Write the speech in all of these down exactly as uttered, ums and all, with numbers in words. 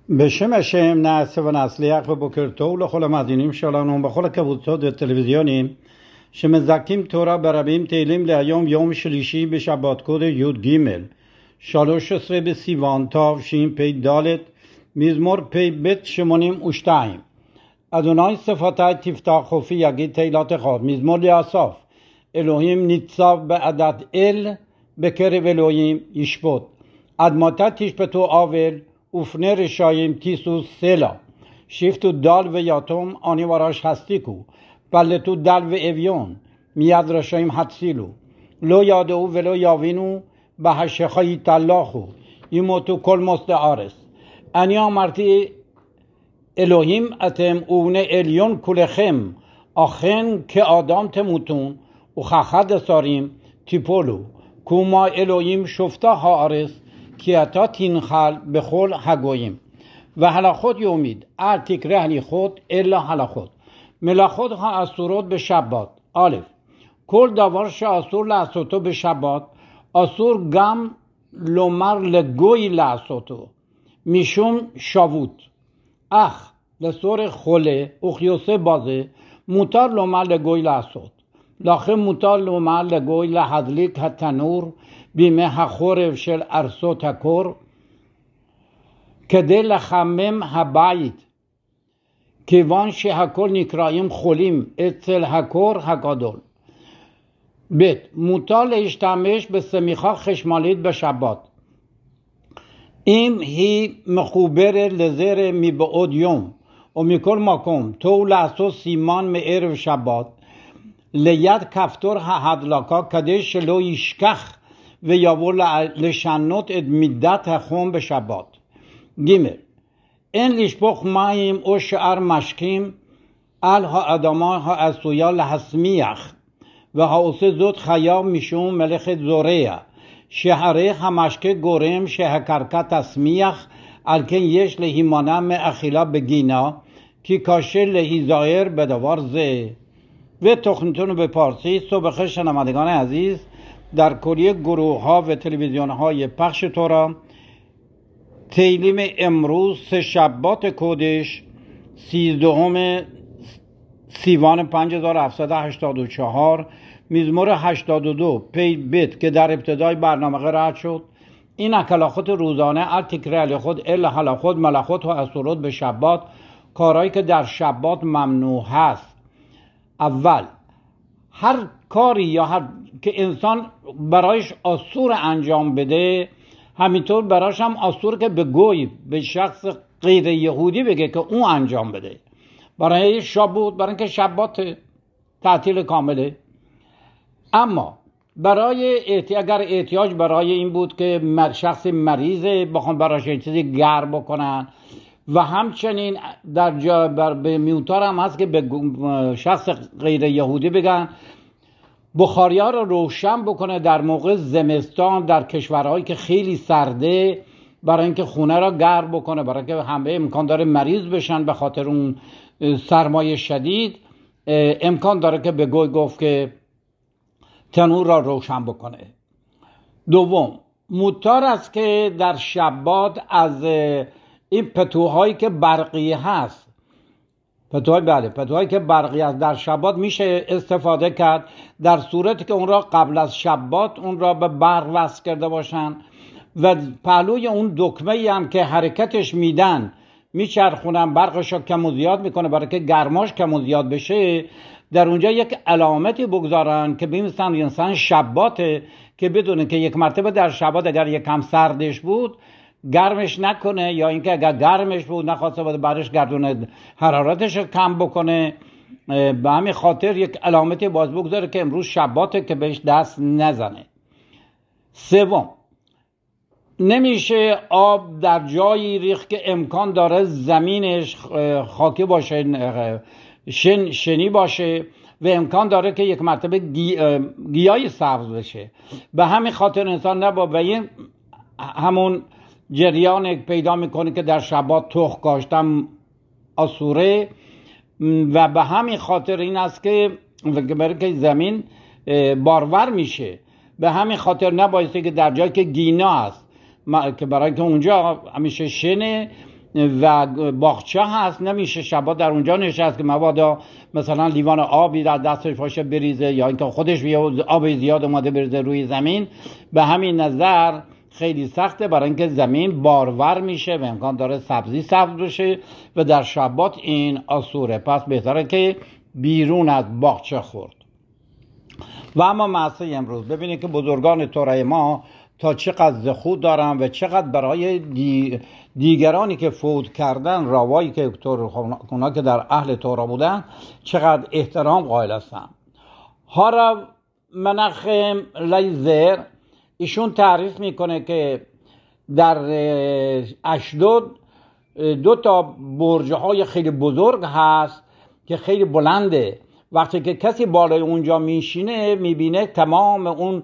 בשם השם נעשה ונצליח ובוקר טוב לכל המאזינים שלנו בכל הקבוצות והטלוויזיונים שמזכים תורה ברבים. תהילים להיום יום שלישי בשבת קודש י"ג שלוש עשרה בסיוון תשפ"ד, מזמור פ"ב שמונים ושתיים. אדוני שפתי תפתח חופי יגיד תהילתך. מזמור לאסף. אלוהים ניצב בעדת אל, בקרב אלוהים ישפוט. עד מתי תשפטו עוול ופני רשעים תישאו סלה. שפטו דל ויתום אני ורש הסתיקו, פלטו דל ואביון מיד רשעים הצילו. לא ידעו ולא יבינו, בהשכה יתהלכו, ימותו כל מוסדי הארץ. אני אמרתי אלוהים אתם ובני עליון כולכם, אכן כאדם תמותון וכאחד השרים תיפולו. כמו אלוהים שופטה הארץ, כי אתה תנחל בכל הגויים. והלכות יומית, אל תקרא הליכות אלא הלכות. מלאכות האסורות בשבת. א', כל דבר שאסור לעשותו בשבת, אסור גם לומר לגוי לעשותו, משום שבות. אך לצורך חולה וכיוצא בזה, מותר לומר לגוי לעשות. לכן מותר לומר לגוי להדליק התנור בימי החורף של ארצות הקור, כדי לחמם הבית, כיוון שהכל נקראים חולים אצל הקור הגדול. ב', מותר להשתמש בשמיכה חשמלית בשבת, אם היא מחוברת לזרם מבעוד יום או מכל מקום. טוב לעשות סימן מערב שבת ליד כפתור ההדלקה, כדי שלא ישכח ויבוא לשנות את מידת החום בשבת. ג', אין לשפוך מים או שאר משקים על האדמה העשויה להסמיח, והעושה זאת חייב משום מלאכת זורע, שהרי המשקה גורם שהקרקע תסמיח, על כן יש להימנע מאכילה בגינה, כי קשה להיזהר בדבר זה. ותוכניתנו בפרסית. صبح شنوندگان عزیز، در کلیه گروه ها و تلویزیون های پخش تورا، تیلیم امروز سه شبات کودش سیزدهم سیوان پنج هزار و هفتصد و هشتاد و چهار، مزمور هشتاد و دو پی بیت که در ابتدای برنامه رد شد. این اکلاخات روزانه التکرال خود الا حلا خود ملخوت و اسرود به شبات، کارهایی که در شبات ممنوع هست. اول، هر کاری یا هر که انسان برایش آسور انجام بده، همینطور برایش هم آسور که به گوی به شخص غیر یهودی بگه که اون انجام بده. برای شبوت، برای اینکه شبات تعطیل کامله. اما برای احتیاج، اگر احتیاج برای این بود که شخص مریضه بخوان برایش چیزی گرم بکنن، و همچنین در جا بر به میوتار هم هست که به شخص غیر یهودی بگن بخاریا رو روشن بکنه در موقع زمستان در کشورهایی که خیلی سرده، برای اینکه خونه را گرم بکنه، برای اینکه همه امکان داره مریض بشن به خاطر اون سرمایه شدید. امکان داره که به گوی گفت که تنور را روشن بکنه. دوم، مضطر است که در شبات از این پتوهایی که برقی هست، پتوهای بله پتوهایی که برقی هست در شبات میشه استفاده کرد، در صورتی که اون را قبل از شبات اون را به برق وصل کرده باشن و پهلوی اون دکمه هم که حرکتش میدن میچرخونن، برقش رو کم و زیاد میکنه برای که گرماش کم و زیاد بشه، در اونجا یک علامتی بگذارن که بمیستن انسان شباته، که بدونه که یک مرتبه در شبات اگر یک کم سردش بود گرمش نکنه، یا اینکه اگر گرمش بود نخواسته بود برش گردونه حرارتش رو کم بکنه. به همین خاطر یک علامتی باز بگذاره که امروز شباته که بهش دست نزنه. سوم، نمیشه آب در جایی ریخت که امکان داره زمینش خاکی باشه، شن شنی باشه و امکان داره که یک مرتبه گی، گیاهی سبز بشه. به همین خاطر انسان نباید و این همون جریان پیدا میکنه که در شبات تخم کاشتن آسوره، و به همین خاطر این است که برای که زمین بارور میشه. به همین خاطر نبایسته که در جایی که گینا است که برای که اونجا همیشه شنه و باغچه هست، نمیشه شبا در اونجا نشست که مبادا مثلا لیوان آبی در دستش باشه بریزه یا اینکه خودش آب زیاد اومده بریزه روی زمین. به همین نظر خیلی سخته، برای اینکه زمین بارور میشه و امکان داره سبزی سبز بشه و در شبات این آسوره. پس بهتره که بیرون از باغچه خورد. و اما معصه امروز ببینید که بزرگان توره ما تا چقدر زخود دارن و چقدر برای دی دیگرانی که فوت کردن، راوایی که اونا که در اهل توره بودن، چقدر احترام قائل هستن. هارا منخم لیزر ایشون تعریف میکنه که در اشدود دو تا برج های خیلی بزرگ هست که خیلی بلنده. وقتی که کسی بالای اونجا میشینه میبینه تمام اون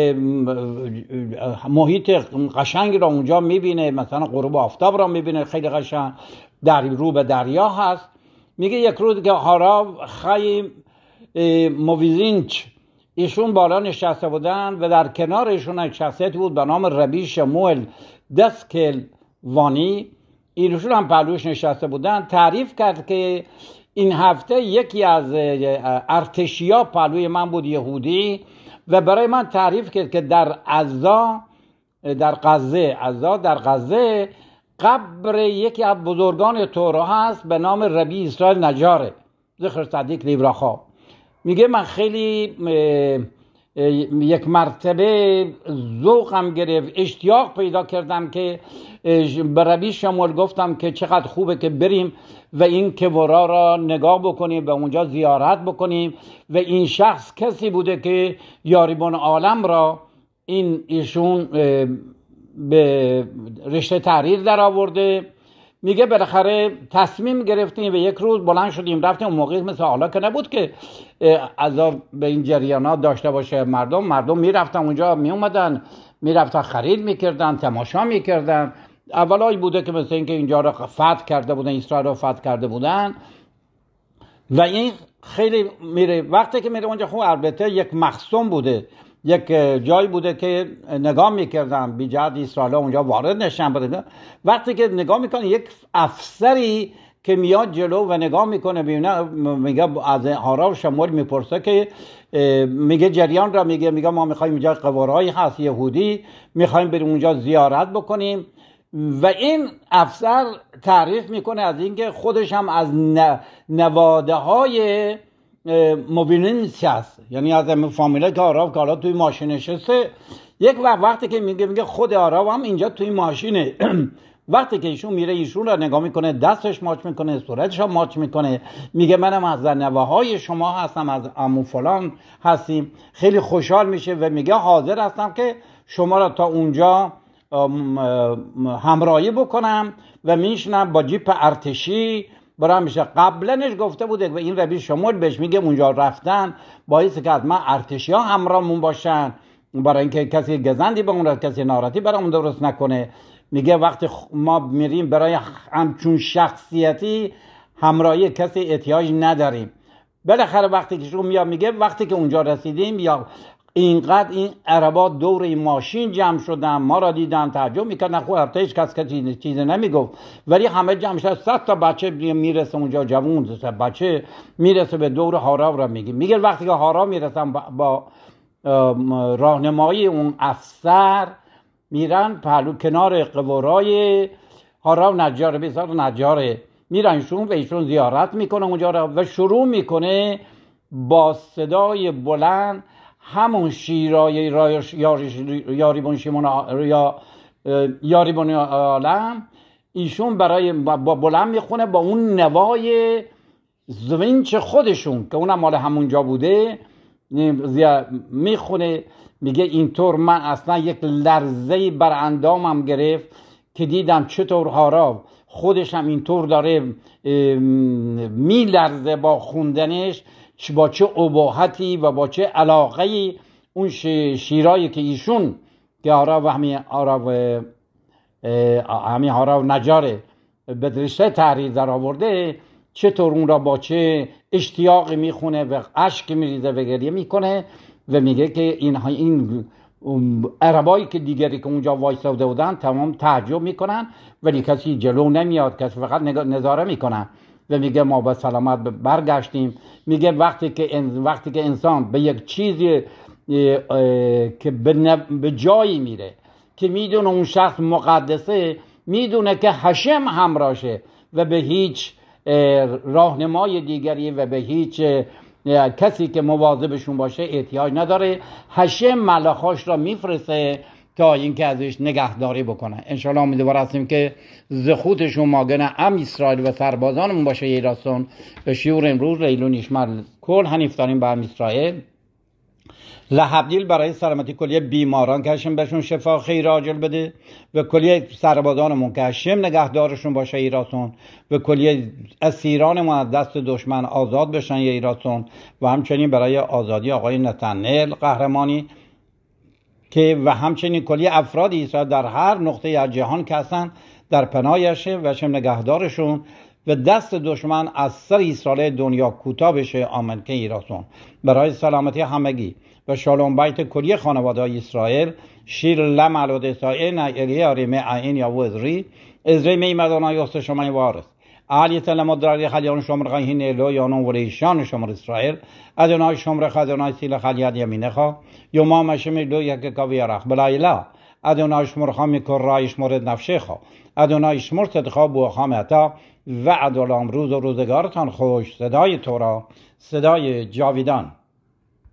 محیط قشنگ را اونجا میبینه، مثلا غروب آفتاب را میبینه خیلی قشنگ، در رو به دریا هست. میگه یک روز که هاراو خیم مویزینچ ایشون بالا نشسته بودن و در کنار ایشون یک شخصیتی بود به نام ربی شموئل دسکل وانی، ایشون هم پهلوش نشسته بودن. تعریف کرد که این هفته یکی از ارتشیا پهلوی من بود، یهودی، و برای من تعریف کرد که در عزا در غزه عزا در غزه قبر یکی از بزرگان توره هست به نام ربی اسرائیل نجاره ذکر صدیق لیبراخا. میگه من خیلی یک مرتبه ذوقم گرفت، اشتیاق پیدا کردم که به ربی شمول گفتم که چقدر خوبه که بریم و این کورا را نگاه بکنیم و اونجا زیارت بکنیم. و این شخص کسی بوده که یاریبان عالم را این ایشون به رشته تحریر در آورده. میگه بالاخره تصمیم گرفتیم و یک روز بلند شدیم رفتیم. اون موقع مثل حالا که نبود که عذاب به این جریانات داشته باشه. مردم مردم میرفتن اونجا، میومدن میرفتن خرید میکردن، تماشا میکردن. اولایی بوده که مثل اینکه اینجا رو فتح کرده بودن، اسرائیل رو فتح کرده بودن و این خیلی میره. وقتی که میره اونجا، خب البته یک مخصوم بوده، یک جایی بوده که نگاه میکردن بی جهت اسرائیل اونجا وارد نشن بوده. وقتی که نگاه میکنه یک افسری که میاد جلو و نگاه میکنه ببینه، میگه از هارا و شمول میپرسه که میگه جریان را میگه میگه ما میخوایم اینجا قوارهایی هست یهودی، میخوایم بریم اونجا زیارت بکنیم. و این افسر تعریف میکنه از اینکه خودش هم از نواده های موبینینس هست، یعنی از این فامیله که آراو که حالا توی ماشین نشسته. یک وقت وقتی که میگه میگه خود آراو هم اینجا توی ماشینه. وقتی که ایشون میره ایشون را نگاه میکنه، دستش ماچ میکنه، صورتش هم ماچ میکنه، میگه منم از نواهای شما هستم، از عمو فلان هستیم. خیلی خوشحال میشه و میگه حاضر هستم که شما را تا اونجا همراهی بکنم و میشنم با جیپ ارتشی برام میشه. قبلنش گفته بوده و این ربی شمول بهش میگه اونجا رفتن باعث که ما ارتشی ها همراهمون باشن برای اینکه کسی گزندی به اون، کسی ناراحتی برامون درست نکنه. میگه وقتی ما میریم برای همچون شخصیتی همراهی کسی احتیاج نداریم. بالاخره وقتی که شما میاد میگه وقتی که اونجا رسیدیم یا اینقدر این عربا دور این ماشین جمع شدن، ما را دیدن، تعجب میکردن. خب البته هیچ کس کسی چیزی نمیگفت، ولی همه جمع شد. صد تا بچه میرسه اونجا، جوون بچه میرسه به دور هاراو را میگه. میگه وقتی که هاراو میرسن با راهنمایی اون افسر میرن پهلو کنار قورای هاراو نجار بیزار نجاره، میرن ایشون و ایشون زیارت میکنه اونجا را و شروع میکنه با صدای بلند همون شیرای یاریبون شیمون یا یاریبون عالم ایشون برای با بلند میخونه با اون نوای زوینچ خودشون که اونم مال همونجا بوده میخونه. میگه اینطور من اصلا یک لرزه بر اندامم گرفت که دیدم چطور هاراو خودش هم اینطور داره میلرزه با خوندنش، با چه اباحتی و با چه علاقه اون شیرایی که ایشون که هاراو همین هاراو همین هاراو نجاره به رشته تحریر در آورده، چطور اون را با چه اشتیاقی میخونه و اشک میریزه و گریه میکنه و میگه که این این عربایی که دیگری که اونجا وایساده بودن تمام تعجب میکنن، ولی کسی جلو نمیاد، کسی فقط نظاره میکنن و میگه ما با سلامت برگشتیم. میگه وقتی که وقتی که انسان به یک چیزی که به جایی میره که میدونه اون شخص مقدسه، میدونه که هشم همراشه و به هیچ راهنمای دیگری و به هیچ کسی که مواظبشون باشه احتیاج نداره. هشم ملاخاش را میفرسته تا اینکه ازش نگهداری بکنه. انشالله امیدوار هستیم که زخوتشون ماگن ام اسرائیل و سربازانمون باشه ایراسون به شیور امروز لیلون یشمر کل هنیفتاریم به ام اسرائیل لحبدیل برای سلامتی کلیه بیماران که هشم بهشون شفا خیر عاجل بده و کلیه سربازانمون که هشم نگهدارشون باشه ایراسون و کلیه اسیرانمون از دست دشمن آزاد بشن ایراسون و همچنین برای آزادی آقای نتنیل قهرمانی که و همچنین کلیه افراد اسرائیل در هر نقطه از جهان که هستن در پناهشه و هشم نگهدارشون و دست دشمن از سر اسرائیل دنیا کوتاه بشه. آمین که ایراسون برای سلامتی همگی و شالوم بیت کلیه خانواده های اسرائیل شیر لمل و دسائل الیه آریمه عین یا وزری ازری میمدانا یاست شما وارث علیت لمدراری خلیان شمر خیهین الو یانون وریشان شمر اسرائیل ادونای شمر خدونای سیل خلیت یمینه خواه یوما مشمی دو یک کاوی رخ بلایلا ادونای شمر خامی کرای شمر نفشه خواه ادونای شمر صدخا بو خامتا و ادولام روز و روزگارتان خوش. صدای تورا، صدای جاویدان.